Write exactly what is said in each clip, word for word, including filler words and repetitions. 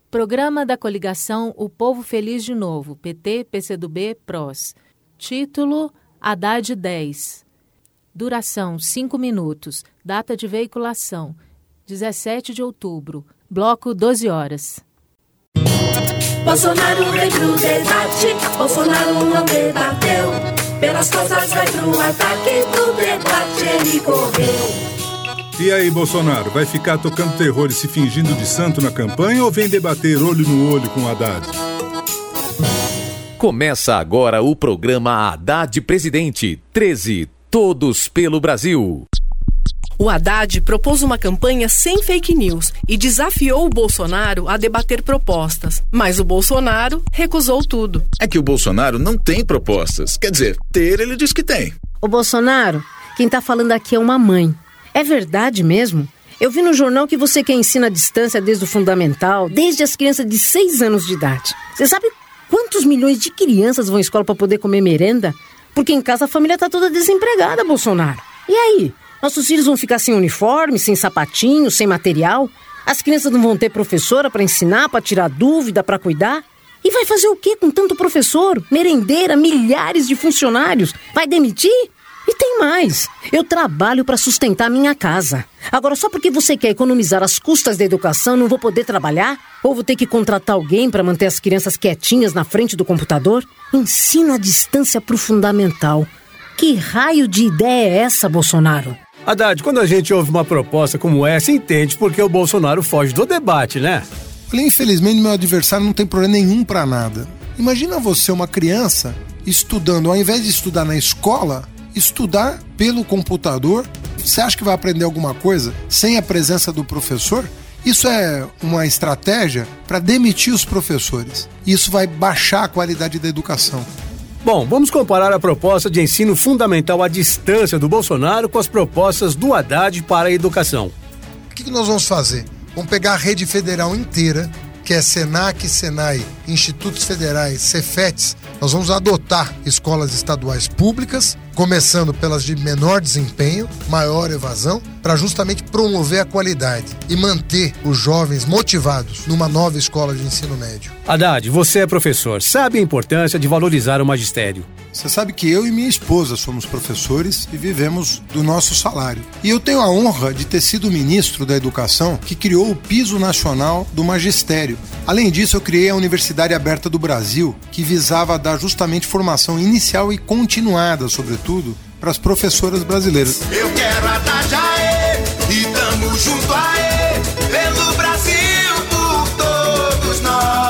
Programa da coligação O Povo Feliz de Novo, P T, P C do B, P R O S. Título: Haddad dez. Duração: cinco minutos. Data de veiculação: dezessete de outubro. Bloco: doze horas. Bolsonaro vem pro debate, Bolsonaro não debateu. Pelas costas vai pro ataque, pro debate ele correu. E aí, Bolsonaro, vai ficar tocando terror e se fingindo de santo na campanha ou vem debater olho no olho com o Haddad? Começa agora o programa Haddad Presidente, treze, Todos pelo Brasil. O Haddad propôs uma campanha sem fake news e desafiou o Bolsonaro a debater propostas. Mas o Bolsonaro recusou tudo. É que o Bolsonaro não tem propostas. Quer dizer, ter ele diz que tem. Ô Bolsonaro, quem tá falando aqui é uma mãe. É verdade mesmo? Eu vi no jornal que você quer ensina à distância desde o fundamental, desde as crianças de seis anos de idade. Você sabe quantos milhões de crianças vão à escola para poder comer merenda? Porque em casa a família tá toda desempregada, Bolsonaro. E aí? Nossos filhos vão ficar sem uniforme, sem sapatinho, sem material? As crianças não vão ter professora para ensinar, para tirar dúvida, para cuidar? E vai fazer o quê com tanto professor, merendeira, milhares de funcionários? Vai demitir? E tem mais, eu trabalho para sustentar minha casa. Agora, só porque você quer economizar as custas da educação, não vou poder trabalhar? Ou vou ter que contratar alguém para manter as crianças quietinhas na frente do computador? Ensino à distância pro fundamental. Que raio de ideia é essa, Bolsonaro? Haddad, quando a gente ouve uma proposta como essa, entende porque o Bolsonaro foge do debate, né? Olha, infelizmente, meu adversário não tem problema nenhum para nada. Imagina você, uma criança, estudando, ao invés de estudar na escola, estudar pelo computador. Você acha que vai aprender alguma coisa sem a presença do professor? Isso é uma estratégia para demitir os professores. Isso vai baixar a qualidade da educação. Bom, vamos comparar a proposta de ensino fundamental à distância do Bolsonaro com as propostas do Haddad para a educação. O que nós vamos fazer? Vamos pegar a rede federal inteira, que é Senac, Senai, Institutos Federais, Cefetes. Nós vamos adotar escolas estaduais públicas, começando pelas de menor desempenho, maior evasão, para justamente promover a qualidade e manter os jovens motivados numa nova escola de ensino médio. Haddad, você é professor, sabe a importância de valorizar o magistério. Você sabe que eu e minha esposa somos professores e vivemos do nosso salário. E eu tenho a honra de ter sido o ministro da Educação que criou o Piso Nacional do Magistério. Além disso, eu criei a Universidade Aberta do Brasil, que visava dar justamente formação inicial e continuada, sobretudo, para as professoras brasileiras. Eu quero Haddad, aê, e tamo junto, aê, pelo Brasil, por todos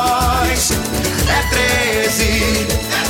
nós. É treze,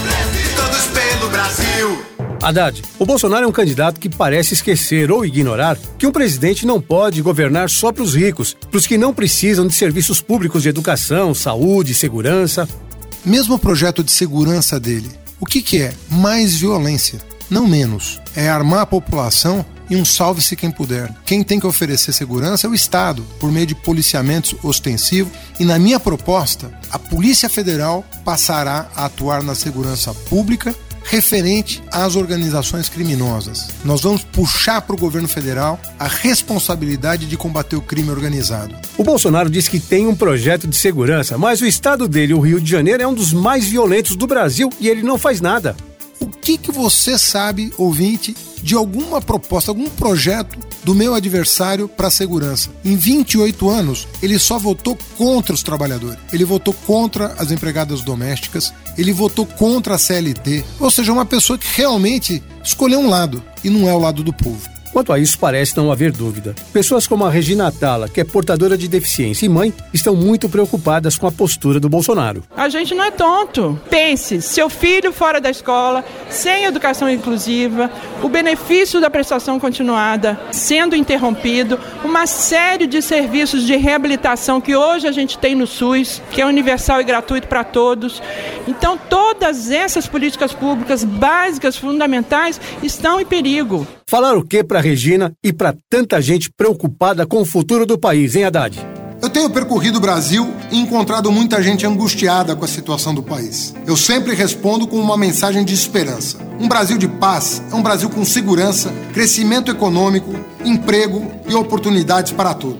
todos pelo Brasil. Haddad, o Bolsonaro é um candidato que parece esquecer ou ignorar que um presidente não pode governar só para os ricos, para os que não precisam de serviços públicos de educação, saúde, segurança. Mesmo o projeto de segurança dele, o que que é? Mais violência, não menos. É armar a população e um salve-se quem puder. Quem tem que oferecer segurança é o Estado, por meio de policiamentos ostensivos. E na minha proposta, a Polícia Federal passará a atuar na segurança pública referente às organizações criminosas. Nós vamos puxar para o governo federal a responsabilidade de combater o crime organizado. O Bolsonaro diz que tem um projeto de segurança, mas o estado dele, o Rio de Janeiro, é um dos mais violentos do Brasil e ele não faz nada. O que que você sabe, ouvinte, de alguma proposta, algum projeto do meu adversário para a segurança? Em vinte e oito anos, ele só votou contra os trabalhadores. Ele votou contra as empregadas domésticas, ele votou contra a C L T. Ou seja, uma pessoa que realmente escolheu um lado e não é o lado do povo. Quanto a isso, parece não haver dúvida. Pessoas como a Regina Atala, que é portadora de deficiência e mãe, estão muito preocupadas com a postura do Bolsonaro. A gente não é tonto. Pense, seu filho fora da escola, sem educação inclusiva, o benefício da prestação continuada sendo interrompido, uma série de serviços de reabilitação que hoje a gente tem no SUS, que é universal e gratuito para todos. Então, todas essas políticas públicas básicas, fundamentais, estão em perigo. Falar o que para Regina e para tanta gente preocupada com o futuro do país, hein, Haddad? Eu tenho percorrido o Brasil e encontrado muita gente angustiada com a situação do país. Eu sempre respondo com uma mensagem de esperança. Um Brasil de paz é um Brasil com segurança, crescimento econômico, emprego e oportunidades para todos.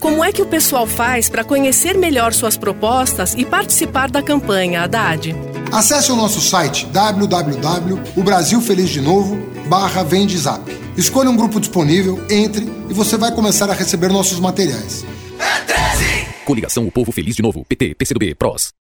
Como é que o pessoal faz para conhecer melhor suas propostas e participar da campanha, Haddad? Acesse o nosso site w w w ponto o brasil feliz de novo barra vende zap. Escolha um grupo disponível, entre e você vai começar a receber nossos materiais. Coligação O Povo Feliz de Novo, P T, P C do B, P R O S.